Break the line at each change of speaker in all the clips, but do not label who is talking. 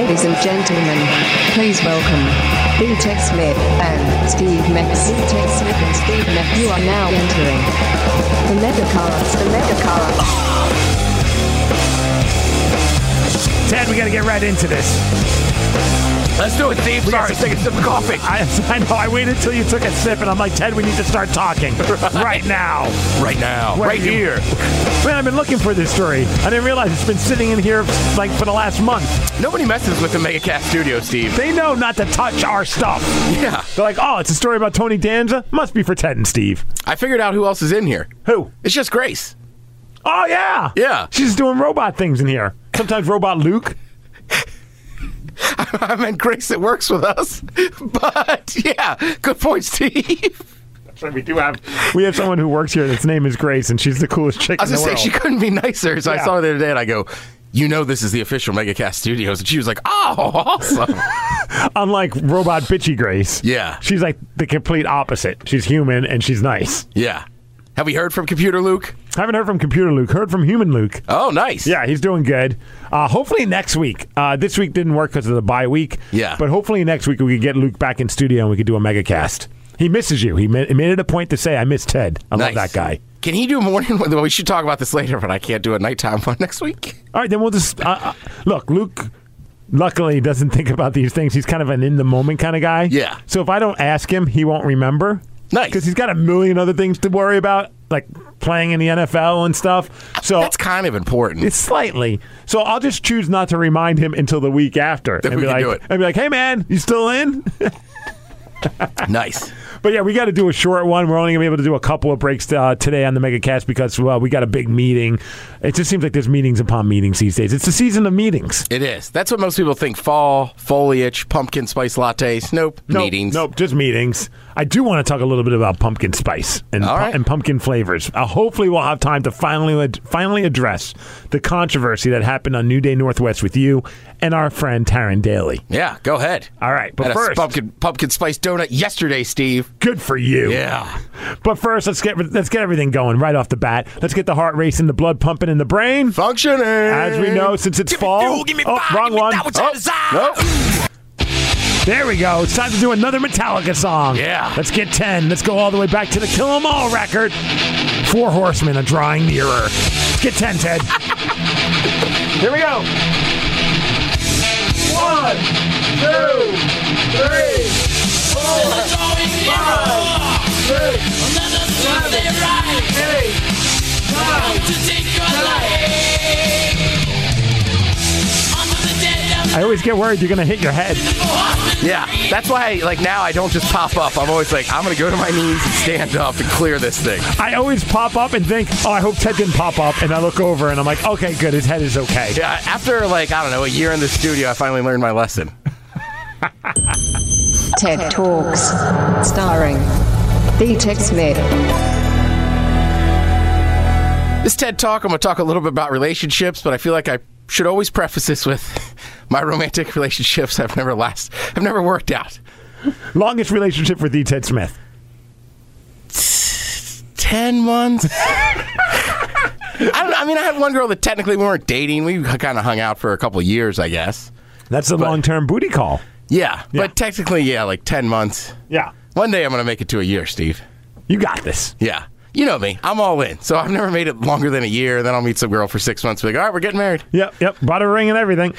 Ladies and gentlemen, please welcome D-Tech Smith and Steve Mex. D-Tech Smith and Steve Mex. You are now entering the Megacast. The Megacast.
Ted, we got to get right into this.
Let's do it, Steve. Sorry, take a sip of coffee.
I know. I waited until you took a sip, and I'm like, Ted, we need to start talking right now.
Right now. Right here.
Man, I've been looking for this story. I didn't realize it's been sitting in here like for the last month.
Nobody messes with the Megacast studio, Steve.
They know not to touch our stuff.
Yeah.
They're like, oh, it's a story about Tony Danza? Must be for Ted and Steve.
I figured out who else is in here.
Who?
It's just Grace.
Oh, yeah.
Yeah.
She's doing robot things in here. Sometimes Robot Luke.
I meant Grace that works with us. But, yeah, good point, Steve.
We have someone who works here that's name is Grace, and she's the coolest chick in the world.
I was going to say, she couldn't be nicer. So
Yeah.
I saw her the other day, and I go, you know this is the official Megacast Studios. And she was like, oh, awesome.
Unlike Robot Bitchy Grace.
Yeah.
She's like the complete opposite. She's human, and she's nice.
Yeah. Have we heard from Computer Luke?
Haven't heard from Computer Luke. Heard from Human Luke.
Oh, nice.
Yeah, he's doing good. Hopefully next week. This week didn't work because of the bye week.
Yeah.
But hopefully next week we could get Luke back in studio and we could do a Megacast. He misses you. He made it a point to say, I miss Ted. I love that guy.
Can he do a morning one? Well, we should talk about this later, but I can't do a nighttime one next week.
All right, then we'll just... look, Luke... Luckily, doesn't think about these things. He's kind of an in-the-moment kind of guy.
Yeah.
So if I don't ask him, he won't remember.
Nice.
Because he's got a million other things to worry about, like playing in the NFL and stuff. So
that's kind of important.
It's slightly. So I'll just choose not to remind him until the week after.
Then we can do it.
And be like, hey, man, you still in?
Nice.
But yeah, we got to do a short one. We're only going to be able to do a couple of breaks today on the Megacast because, well, we got a big meeting. It just seems like there's meetings upon meetings these days. It's the season of meetings.
It is. That's what most people think. Fall, foliage, pumpkin spice lattes. Nope. Meetings.
Nope, just meetings. I do want to talk a little bit about pumpkin spice and, and pumpkin flavors. Hopefully we'll have time to finally address the controversy that happened on New Day Northwest with you and our friend Taryn Daly.
Yeah, go ahead.
All right, but
had
first...
a pumpkin spice donut yesterday, Steve.
Good for you.
Yeah.
But first, let's get everything going right off the bat. Let's get the heart racing, the blood pumping in the brain.
Functioning.
As we know, since it's fall.
Give me five,
wrong one.
Nope.
There we go. It's time to do another Metallica song.
Yeah.
Let's get 10. Let's go all the way back to the Kill 'Em All record. Four Horsemen are drawing nearer. Let's get 10, Ted. Here we go. 1, 2, 3, 4, 5, 6, 7, 8, 9, 10. I always get worried you're going to hit your head.
Yeah, that's why, now I don't just pop up. I'm always like, I'm going to go to my knees and stand up and clear this thing.
I always pop up and think, I hope Ted didn't pop up. And I look over and I'm like, okay, good, his head is okay.
Yeah, after, I don't know, a year in the studio, I finally learned my lesson.
TED Talks, starring D-Tech Smith.
This TED Talk, I'm going to talk a little bit about relationships, but I feel like I should always preface this with my romantic relationships have never worked out.
Longest relationship with D-Ted Smith?
10 months. I had one girl that technically we weren't dating. We kind of hung out for a couple of years, I guess.
That's a long-term booty call.
Yeah, but technically, 10 months.
Yeah.
One day I'm going to make it to a year, Steve.
You got this.
Yeah. You know me. I'm all in. So I've never made it longer than a year. Then I'll meet some girl for 6 months. Be like, all right, we're getting married.
Yep. Bought a ring and everything.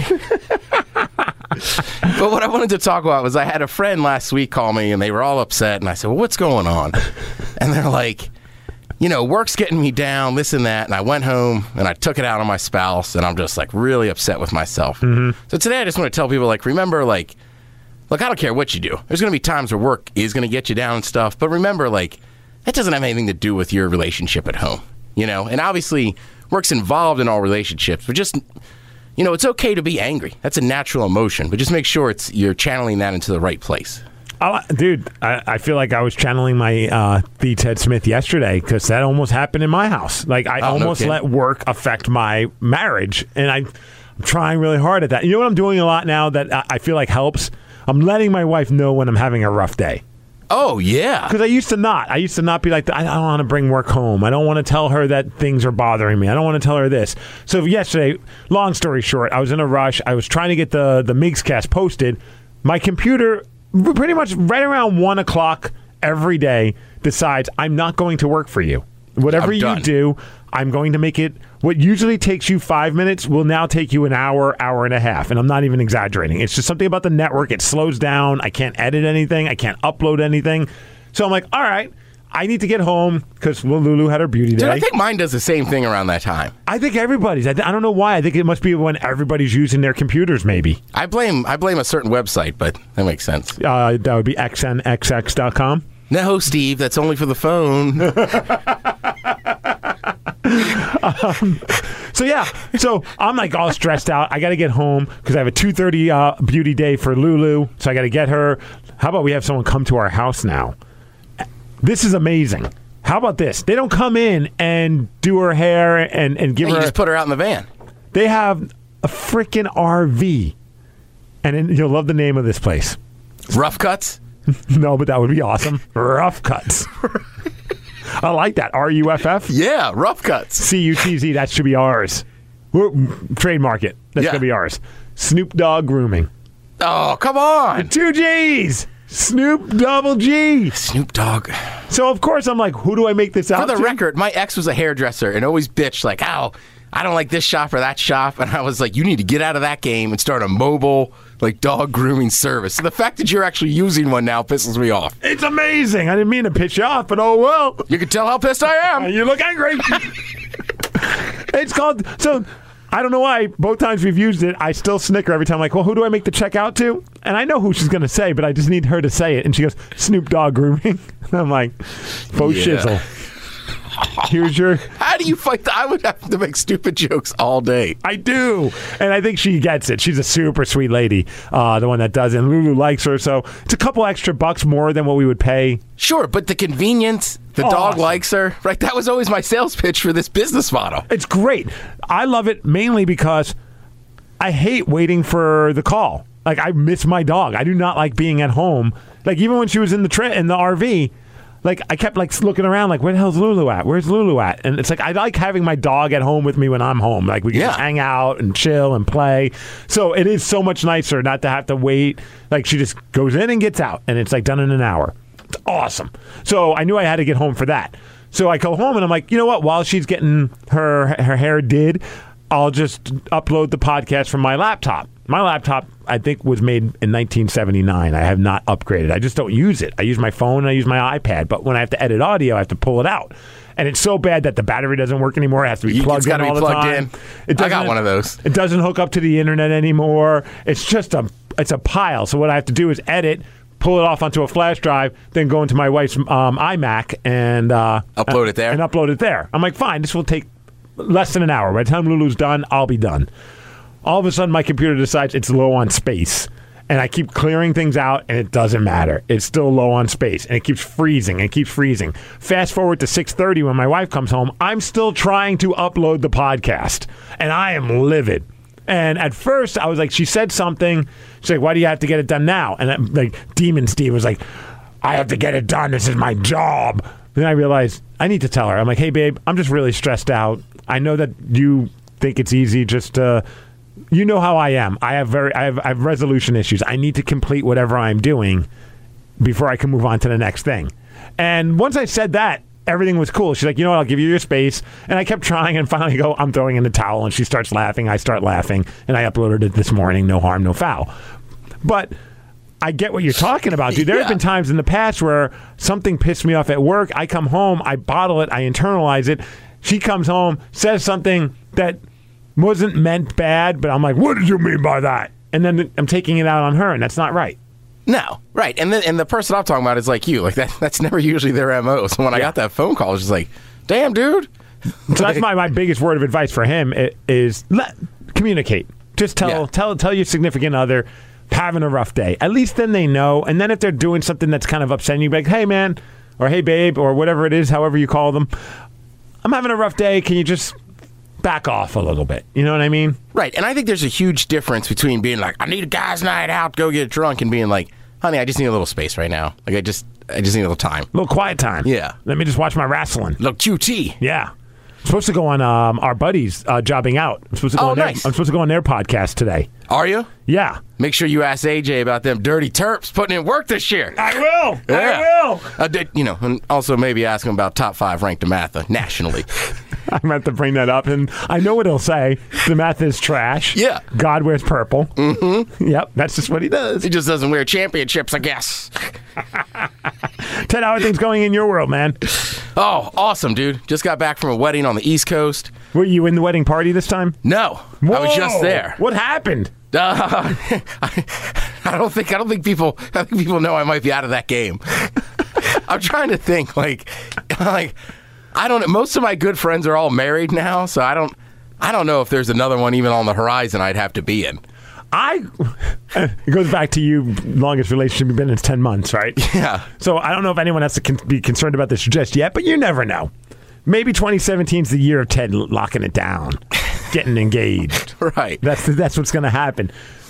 But what I wanted to talk about was I had a friend last week call me, and they were all upset. And I said, well, what's going on? And they're like, work's getting me down, this and that. And I went home, and I took it out on my spouse, and I'm just, really upset with myself. Mm-hmm. So today I just want to tell people, remember, look, I don't care what you do. There's going to be times where work is going to get you down and stuff. But remember, that doesn't have anything to do with your relationship at home, And obviously, work's involved in all relationships, but just, it's okay to be angry. That's a natural emotion, but just make sure you're channeling that into the right place.
Dude, I feel like I was channeling my the Ted Smith yesterday because that almost happened in my house. I almost let work affect my marriage, and I'm trying really hard at that. You know what I'm doing a lot now that I feel like helps? I'm letting my wife know when I'm having a rough day.
Oh, yeah.
Because I used to not. I used to not be like, I don't want to bring work home. I don't want to tell her that things are bothering me. I don't want to tell her this. So yesterday, long story short, I was in a rush. I was trying to get the Migscast posted. My computer, pretty much right around 1 o'clock every day, decides I'm not going to work for you. Whatever you do, I'm going to make it. What usually takes you 5 minutes will now take you an hour, hour and a half. And I'm not even exaggerating. It's just something about the network. It slows down. I can't edit anything. I can't upload anything. So I'm like, all right, I need to get home because Lulu had her beauty day.
Dude, I think mine does the same thing around that time.
I think everybody's. I don't know why. I think it must be when everybody's using their computers, maybe.
I blame a certain website, but that makes sense.
That would be xnxx.com.
No, Steve, that's only for the phone.
So I'm like all stressed out. I got to get home because I have a 2:30 beauty day for Lulu. So I got to get her. How about we have someone come to our house now? This is amazing. How about this? They don't come in and do her hair and give her.
You just put her out in the van.
They have a freaking RV, and you'll love the name of this place.
Rough Cuts.
No, but that would be awesome. Rough Cuts. I like that. RUFF?
Yeah, Rough Cuts.
CUTZ. That should be ours. Trademark it. That's going to be ours. Snoop Dogg Grooming.
Oh, come on.
2 G's. Snoop Double G.
Snoop Dogg.
So, of course, I'm like, who do I make this out to?
For the record, my ex was a hairdresser and always bitched like, oh, I don't like this shop or that shop. And I was like, you need to get out of that game and start a mobile dog grooming service. So the fact that you're actually using one now pisses me off.
It's amazing. I didn't mean to piss you off, but oh well.
You can tell how pissed I am.
You look angry. It's called... So, I don't know why. Both times we've used it, I still snicker every time. Like, well, who do I make the check out to? And I know who she's going to say, but I just need her to say it. And she goes, Snoop Dogg Grooming. And I'm like, faux shizzle. Here's your...
How do you fight I would have to make stupid jokes all day.
I do. And I think she gets it. She's a super sweet lady, the one that does it. And Lulu likes her, so it's a couple extra bucks more than what we would pay.
Sure, but the convenience, the dog likes her. Right? That was always my sales pitch for this business model.
It's great. I love it mainly because I hate waiting for the call. Like, I miss my dog. I do not like being at home. Like, even when she was in the RV... Like, I kept, looking around, where the hell's Lulu at? Where's Lulu at? And it's like, I like having my dog at home with me when I'm home. Like, we can just hang out and chill and play. So it is so much nicer not to have to wait. Like, she just goes in and gets out, and it's, done in an hour. It's awesome. So I knew I had to get home for that. So I go home, and I'm like, you know what? While she's getting her hair did, I'll just upload the podcast from my laptop. My laptop, I think, was made in 1979. I have not upgraded. I just don't use it. I use my phone and I use my iPad. But when I have to edit audio, I have to pull it out. And it's so bad that the battery doesn't work anymore. It has to be plugged in all the time.
I got one of those.
It doesn't hook up to the internet anymore. It's just it's a pile. So what I have to do is edit, pull it off onto a flash drive, then go into my wife's iMac and
upload it there.
And upload it there. I'm like, fine, this will take less than an hour. By the time Lulu's done, I'll be done. All of a sudden, my computer decides it's low on space. And I keep clearing things out, and it doesn't matter. It's still low on space, and it keeps freezing and keeps freezing. Fast forward to 6:30 when my wife comes home. I'm still trying to upload the podcast, and I am livid. And at first, I was like, she said something. She's like, why do you have to get it done now? And Demon Steve was like, I have to get it done. This is my job. Then I realized I need to tell her. I'm like, hey, babe, I'm just really stressed out. I know that you think it's easy just to... You know how I am. I have resolution issues. I need to complete whatever I'm doing before I can move on to the next thing. And once I said that, everything was cool. She's like, you know what, I'll give you your space. And I kept trying and finally go, I'm throwing in the towel. And she starts laughing. I start laughing. And I uploaded it this morning. No harm, no foul. But I get what you're talking about, dude. There have been times in the past where something pissed me off at work. I come home, I bottle it, I internalize it. She comes home, says something that wasn't meant bad, but I'm like, what did you mean by that? And then I'm taking it out on her, and that's not right.
No, right. And the person I'm talking about is like you. Like that's never usually their MO. So when I got that phone call, I was just like, damn, dude.
So that's my biggest word of advice for him is communicate. Just tell your significant other having a rough day. At least then they know. And then if they're doing something that's kind of upsetting you, be like, hey, man, or hey, babe, or whatever it is, however you call them, I'm having a rough day. Can you just back off a little bit? You know what I mean?
Right. And I think there's a huge difference between being like, I need a guy's night out, go get drunk, and being like, honey, I just need a little space right now. Like, need a little time.
A little quiet time.
Yeah.
Let me just watch my wrestling.
Little QT.
Yeah. I'm supposed to go on our buddies jobbing out. I'm supposed to go on
nice.
I'm supposed to go on their podcast today.
Are you?
Yeah.
Make sure you ask AJ about them dirty Terps putting in work this year.
I will.
Yeah.
I will.
And also maybe ask him about top 5 ranked DeMatha nationally.
I meant to bring that up, and I know what he'll say. DeMatha is trash.
Yeah.
God wears purple. Mm-hmm. Yep, that's just what he does.
He just doesn't wear championships, I guess.
Ted, how are things going in your world, man?
Oh, awesome, dude. Just got back from a wedding on the East Coast.
Were you in the wedding party this time?
No.
Whoa.
I was just there.
What happened?
I don't think people know I might be out of that game. I'm trying to think like I don't know. Most of my good friends are all married now, so I don't know if there's another one even on the horizon I'd have to be in.
It goes back to you, longest relationship you've been in 10 months, right?
Yeah.
So I don't know if anyone has to be concerned about this just yet, but you never know. Maybe 2017 is the year of Ted locking it down, getting engaged.
Right.
That's what's going to happen.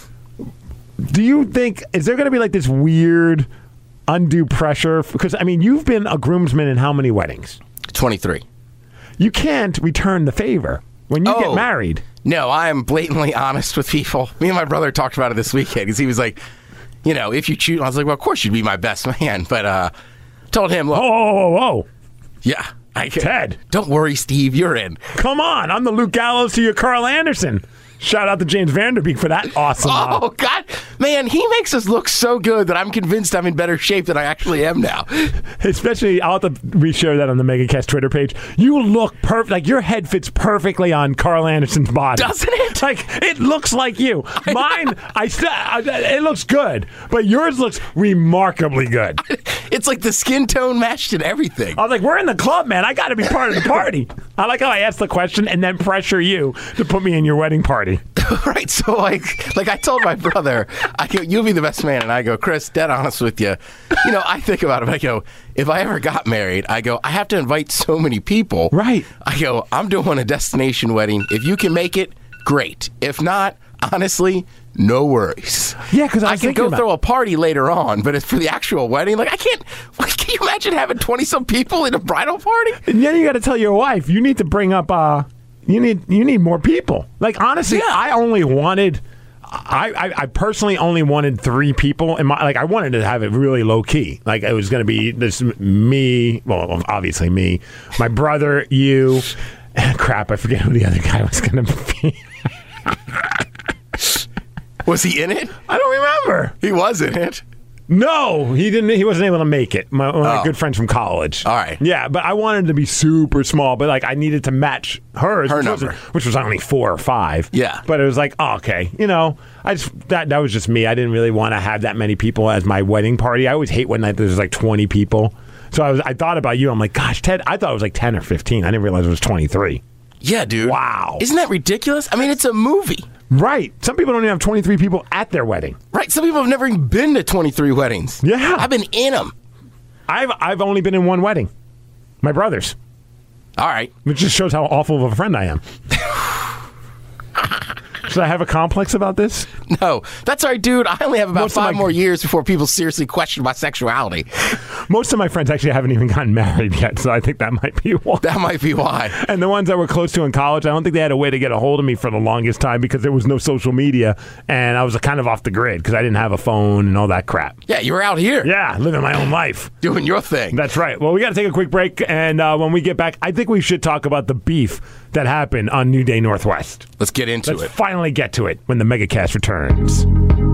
Do you think, is there going to be like this weird undue pressure? Because, I mean, you've been a groomsman in how many weddings?
23.
You can't return the favor when you get married.
No, I am blatantly honest with people. Me and my brother talked about it this weekend because he was like, if you choose, I was like, well, of course you'd be my best man. But told him, look.
Oh.
Yeah.
Ted.
Don't worry, Steve. You're in.
Come on. I'm the Luke Gallows to your Carl Anderson. Shout out to James Vanderbeek for that awesome.
Oh, God. Man, he makes us look so good that I'm convinced I'm in better shape than I actually am now.
Especially, I'll have to reshare that on the MegaCast Twitter page. You look perfect. Like, your head fits perfectly on Carl Anderson's body.
Doesn't it?
Like, it looks like you. Mine, it looks good, but yours looks remarkably good.
It's like the skin tone matched and everything.
I was like, we're in the club, man. I got to be part of the party. I like how I asked the question and then pressure you to put me in your wedding party.
Right, so like I told my brother, you'll be the best man, and I go, Chris, dead honest with you. I think about it, I go, if I ever got married, I go, I have to invite so many people.
Right.
I go, I'm doing a destination wedding. If you can make it, great. If not, honestly, no worries.
Yeah, because
I can go throw a party later on, but it's for the actual wedding. Like, I can't. Can you imagine having 20-some people in a bridal party?
And then you got to tell your wife, you need to bring up. You need more people. Like, honestly, yeah. I personally only wanted 3 people in my, like, I wanted to have it really low key. Like, it was going to be this me, well, obviously me, my brother, you, crap, I forget who the other guy was going to be.
Was he in it?
I don't remember.
He was in it.
No, he didn't. He wasn't able to make it. One of my good friends from college.
All right.
Yeah, but I wanted it to be super small, but like I needed to match hers,
her number,
which was only 4 or 5.
Yeah.
But it was like, okay, that was just me. I didn't really want to have that many people as my wedding party. I always hate when there's like 20 people. So I thought about you. I'm like, gosh, Ted, I thought it was like 10 or 15. I didn't realize it was 23.
Yeah, dude.
Wow.
Isn't that ridiculous? I mean, it's a movie.
Right. Some people don't even have 23 people at their wedding.
Right. Some people have never even been to 23 weddings.
Yeah.
I've been in them.
I've only been in one wedding. My brother's.
All right.
Which just shows how awful of a friend I am. Should I have a complex about this?
No. That's all right, dude. I only have about 5 more years before people seriously question my sexuality.
Most of my friends actually haven't even gotten married yet, so I think that might be why.
That might be why.
And the ones that were close to in college, I don't think they had a way to get a hold of me for the longest time because there was no social media, and I was kind of off the grid because I didn't have a phone and all that crap.
Yeah, you were out here.
Yeah, living my own life.
Doing your thing.
That's right. Well, we got to take a quick break, and when we get back, I think we should talk about the beef that happened on New Day Northwest.
Let's get into it.
Let's finally get to it when the MegaCast returns.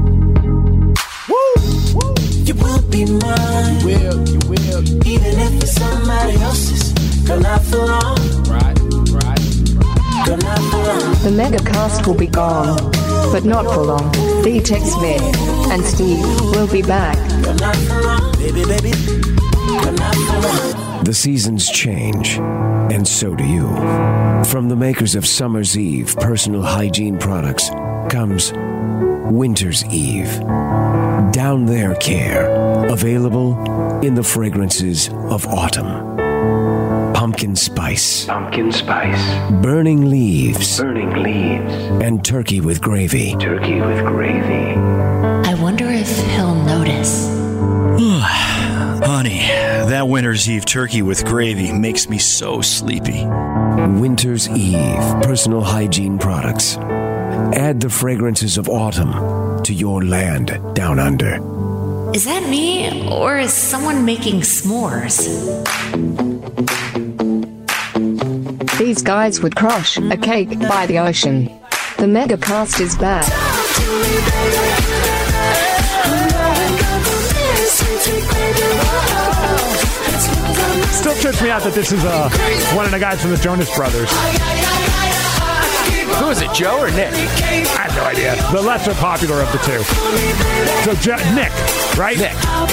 Woo! You will be mine.
You will.
Even if it's somebody else's. Girl, not for long.
Right.
Girl, not for long.
The MegaCast will be gone, but not for long. D-Tech Smith and Steve will be back.
Girl, not for long. Baby. Girl, not for long.
The seasons change, and so do you. From the makers of Summer's Eve personal hygiene products comes Winter's Eve. Down There Care, available in the fragrances of autumn. Pumpkin spice, burning leaves, and turkey with gravy.
I wonder if he'll notice. Honey, that Winter's Eve turkey with gravy makes me so sleepy.
Winter's Eve personal hygiene products. Add the fragrances of autumn to your land down under.
Is that me, or is someone making s'mores?
These guys would crush a cake by the ocean. The Megacast is back.
Still trips me out that this is one of the guys from the Jonas Brothers.
Who is it, Joe or Nick?
I have no idea. The lesser popular of the two. So Nick, right?
Nick.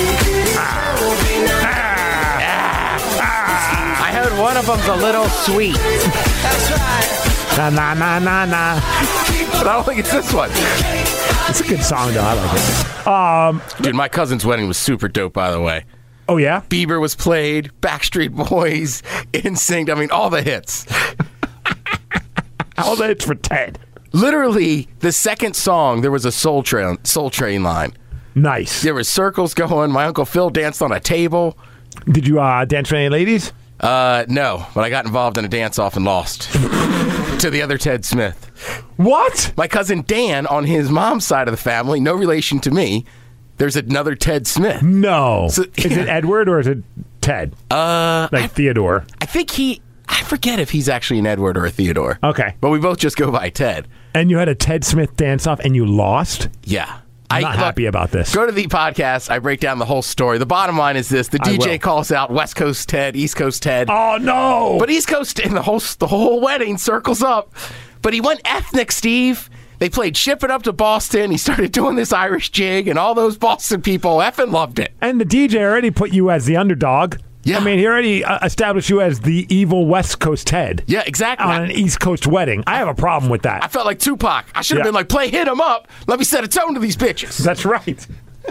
I heard one of them's a little sweet.
Na na na na na.
But I don't think it's this one.
It's a good song, though. I like it.
Dude, my cousin's wedding was super dope, by the way.
Oh, yeah?
Bieber was played, Backstreet Boys, NSYNC, I mean, all the hits.
All the hits for Ted.
Literally, the second song, there was a Soul Train line.
Nice.
There was circles going. My Uncle Phil danced on a table.
Did you dance for any ladies?
No, but I got involved in a dance-off and lost to the other Ted Smith.
What?
My cousin Dan, on his mom's side of the family, no relation to me, there's another Ted Smith.
No.
So,
is it Edward or is it Ted? Like Theodore.
I think I forget if he's actually an Edward or a Theodore.
Okay.
But we both just go by Ted.
And you had a Ted Smith dance-off and you lost?
Yeah.
I'm not happy about this.
Go to the podcast. I break down the whole story. The bottom line is this. The DJ calls out West Coast Ted, East Coast Ted.
Oh, no.
But East Coast, and the whole wedding circles up. But he went ethnic, Steve. They played Ship It Up to Boston. He started doing this Irish jig, and all those Boston people effing loved it.
And the DJ already put you as the underdog.
Yeah.
I mean, he already established you as the evil West Coast Ted.
Yeah, exactly.
On an East Coast wedding. I have a problem with that.
I felt like Tupac. I should have been like, play Hit 'Em Up. Let me set a tone to these bitches.
That's right.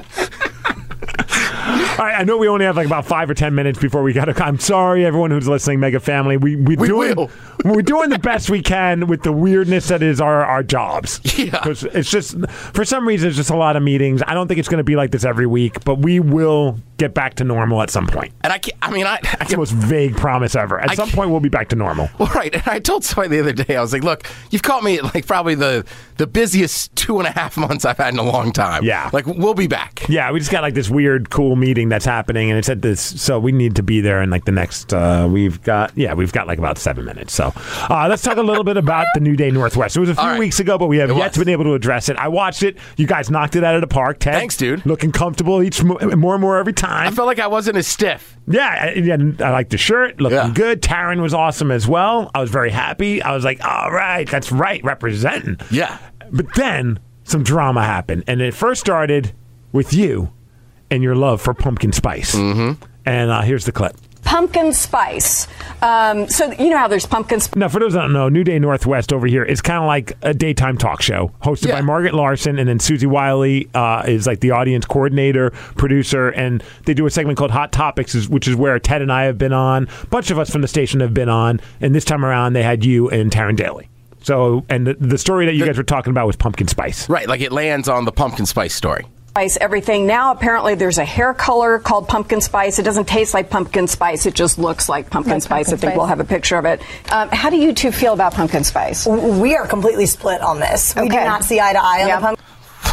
All right, I know we only have like about 5 or 10 minutes before we got to. I'm sorry, everyone who's listening, Mega Family. We're doing the best we can with the weirdness that is our jobs.
Yeah,
because it's just for some reason it's just a lot of meetings. I don't think it's going to be like this every week, but we will get back to normal at some point.
And it's
the most vague promise ever. At some point, we'll be back to normal.
Well, right. And I told somebody the other day, I was like, look, you've caught me at like probably the busiest 2.5 months I've had in a long time.
Yeah,
like we'll be back.
Yeah, we just got like this weird, cool meeting that's happening, and it's at this. So we need to be there in like the next. We've got like about 7 minutes. So let's talk a little bit about the New Day Northwest. It was a few weeks ago, but we have yet to been able to address it. I watched it. You guys knocked it out of the park. Ted,
thanks, dude.
Looking comfortable more and more every time.
I felt like I wasn't as stiff.
Yeah, I liked the shirt. Looking good. Taryn was awesome as well. I was very happy. I was like, all right, that's right, representing.
Yeah.
But then some drama happened, and it first started with you and your love for pumpkin spice.
Mm-hmm.
And here's the clip.
Pumpkin spice. So you know how there's pumpkin spice.
Now, for those that don't know, New Day Northwest over here is kind of like a daytime talk show hosted by Margaret Larson, and then Susie Wiley is like the audience coordinator, producer, and they do a segment called Hot Topics, which is where Ted and I have been on. A bunch of us from the station have been on, and this time around they had you and Taryn Daly. So, and the story that you guys were talking about was pumpkin spice.
Right, like it lands on the pumpkin spice story.
Everything. Now, apparently, there's a hair color called pumpkin spice. It doesn't taste like pumpkin spice. It just looks like pumpkin spice. I think we'll have a picture of it. How do you two feel about pumpkin spice?
We are completely split on this. We do not see eye to eye on the pumpkin.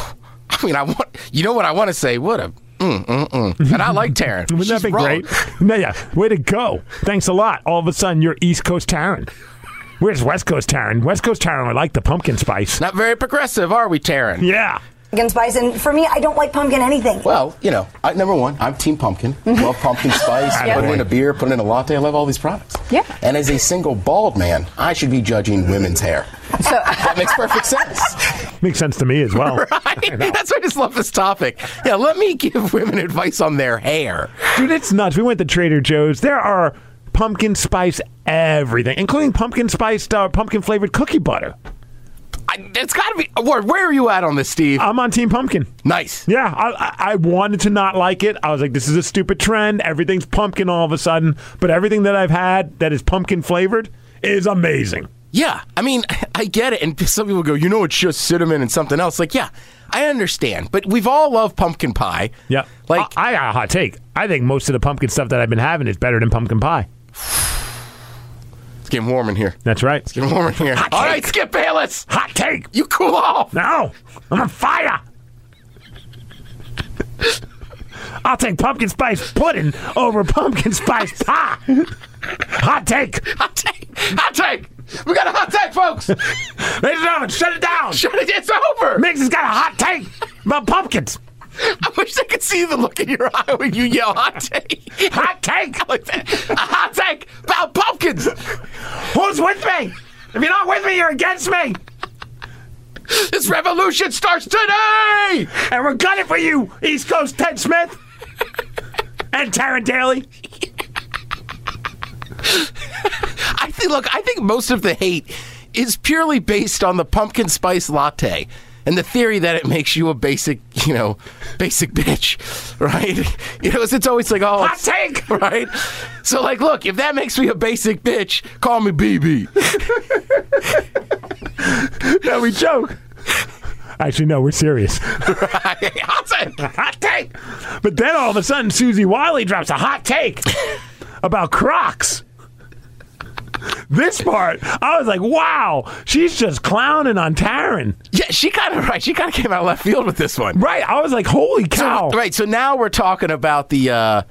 I mean, you know what I want to say? What a and I like Taryn.
Wouldn't that be great? Yeah, way to go. Thanks a lot. All of a sudden, you're East Coast Taryn. Where's West Coast Taryn? West Coast Taryn would like the pumpkin spice.
Not very progressive, are we, Taryn?
Yeah.
Pumpkin spice, and for me, I don't like pumpkin anything.
Well, you know, number one, I'm team pumpkin. Love pumpkin spice. Put it in a beer, put it in a latte. I love all these products.
Yeah.
And as a single bald man, I should be judging women's hair. So that makes perfect sense.
Makes sense to me as well.
Right? That's why I just love this topic. Yeah, let me give women advice on their hair.
Dude, it's nuts. We went to Trader Joe's. There are pumpkin spice everything, including pumpkin spiced, pumpkin flavored cookie butter.
It's got to be. Where are you at on this, Steve?
I'm on Team Pumpkin.
Nice.
Yeah, I wanted to not like it. I was like, this is a stupid trend. Everything's pumpkin all of a sudden. But everything that I've had that is pumpkin flavored is amazing.
Yeah, I mean, I get it. And some people go, it's just cinnamon and something else. Like, yeah, I understand. But we've all loved pumpkin pie.
Yeah.
Like,
I got a hot take. I think most of the pumpkin stuff that I've been having is better than pumpkin pie.
It's getting warm in here.
That's right.
It's getting warm in here.
Hot
all
take.
right, Skip Bayless.
Hot take.
You cool off.
No. I'm on fire. I'll take pumpkin spice pudding over pumpkin spice pie. Hot take.
Hot take. Hot take. We got a hot take, folks.
Ladies and gentlemen, shut it down.
Shut it. It's over.
Miggs has got a hot take about pumpkins.
I wish I could see the look in your eye when you yell hot take.
Hot take.
I like that. A hot take about pumpkins.
Who's with me? If you're not with me, you're against me.
This revolution starts today.
And we're gunning for you, East Coast Ted Smith. And Taryn Daly.
I think most of the hate is purely based on the pumpkin spice latte and the theory that it makes you a basic bitch, right? It's always like, oh,
hot take,
right? So, like, look, if that makes me a basic bitch, call me BB.
No, we joke. Actually, no, we're serious.
Right.
Hot take. But then all of a sudden, Susie Wiley drops a hot take about Crocs. This part, I was like, wow, she's just clowning on Taryn.
Yeah, she kind of came out of left field with this one.
Right, I was like, holy cow.
So now we're talking about the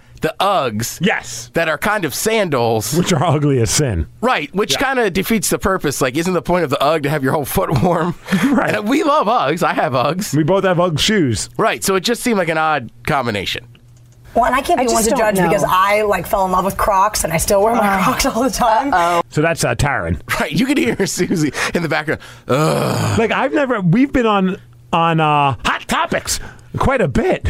Uggs.
Yes.
That are kind of sandals.
Which are ugly as sin.
Right, which kind of defeats the purpose. Like, isn't the point of the Ugg to have your whole foot warm?
Right.
And we love Uggs. I have Uggs.
We both have Ugg shoes.
Right, so it just seemed like an odd combination.
Well, and I can't be one to judge because I fell in love with Crocs and I still wear my Crocs all the time.
So that's Taryn.
Right, you can hear Susie in the background. Ugh.
Like we've been on Hot Topics quite a bit.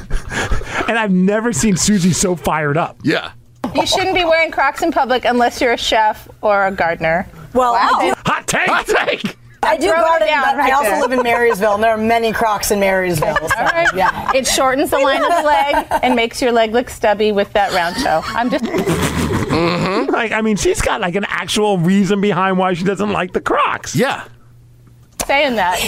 And I've never seen Susie so fired up.
Yeah.
You shouldn't be wearing Crocs in public unless you're a chef or a gardener.
Well, wow.
Hot take.
Hot take.
I do garden, but I also live in Marysville, and there are many Crocs in Marysville. So,
all right.
Yeah.
It shortens the line of the leg and makes your leg look stubby with that round toe. I'm just...
Mm-hmm. Like, I mean, she's got like an actual reason behind why she doesn't like the Crocs.
Yeah.
Saying that.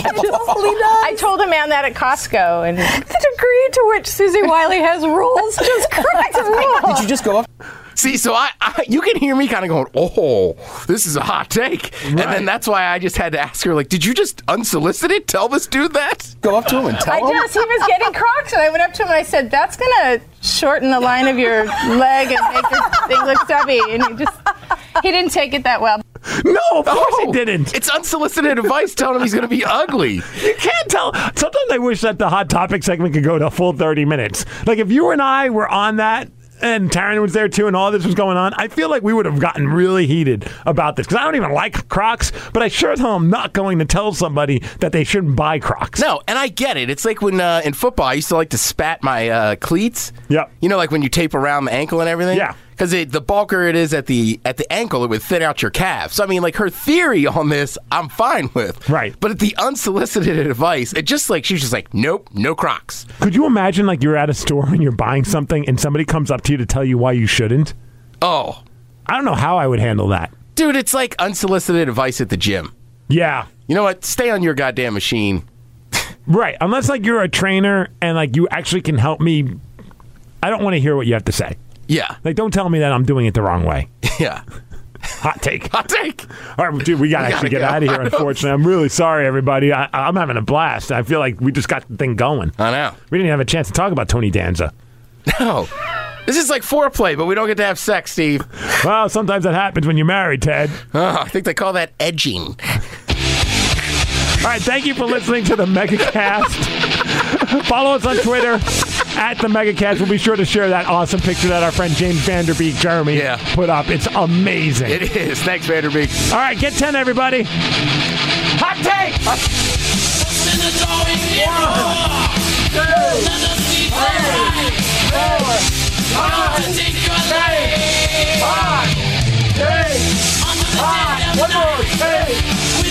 I told a man that at Costco, and
the degree to which Susie Wiley has rules just cracks rules.
Did you just go up?
See, so you can hear me kind of going, oh, this is a hot take. Right. And then that's why I just had to ask her, like, did you just unsolicited tell this dude that?
Go up to him and tell him?
He was getting Crocs, and I went up to him and I said, that's going to shorten the line of your leg and make your thing look stubby. And he didn't take it that well.
No, of course he didn't.
It's unsolicited advice telling him he's going to be ugly.
You can't tell. Sometimes I wish that the Hot Topic segment could go to a full 30 minutes. Like, if you and I were on that, and Taryn was there too, and all this was going on, I feel like we would have gotten really heated about this. Because I don't even like Crocs, but I sure as hell am not going to tell somebody that they shouldn't buy Crocs.
No, and I get it. It's like when in football, I used to like to spat my cleats.
Yep.
You know, like when you tape around the ankle and everything?
Yeah.
Because the bulkier it is at the ankle, it would thin out your calf. So, I mean, like, her theory on this, I'm fine with.
Right.
But at the unsolicited advice, it just like, she's just like, nope, no Crocs.
Could you imagine, like, you're at a store and you're buying something and somebody comes up to you to tell you why you shouldn't?
Oh.
I don't know how I would handle that.
Dude, it's like unsolicited advice at the gym.
Yeah.
You know what? Stay on your goddamn machine.
Right. Unless, like, you're a trainer and, like, you actually can help me. I don't want to hear what you have to say.
Yeah.
Like, don't tell me that I'm doing it the wrong way.
Yeah.
Hot take.
Hot take.
All right, dude, we got to actually get out of here, unfortunately. I'm really sorry, everybody. I'm having a blast. I feel like we just got the thing going.
I know.
We didn't have a chance to talk about Tony Danza.
No. This is like foreplay, but we don't get to have sex, Steve.
Well, sometimes that happens when you're married, Ted.
Oh, I think they call that edging.
All right, thank you for listening to the MegaCast. Follow us on Twitter at the MegaCast. We'll be sure to share that awesome picture that our friend James Vanderbeek, Jeremy, put up. It's amazing.
It is. Thanks, Vanderbeek.
All right, get 10, everybody. Hot take! One more take!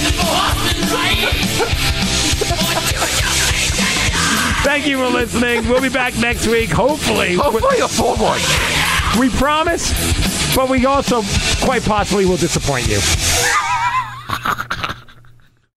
Thank you for listening. We'll be back next week, hopefully
a full one.
We promise, but we also quite possibly will disappoint you.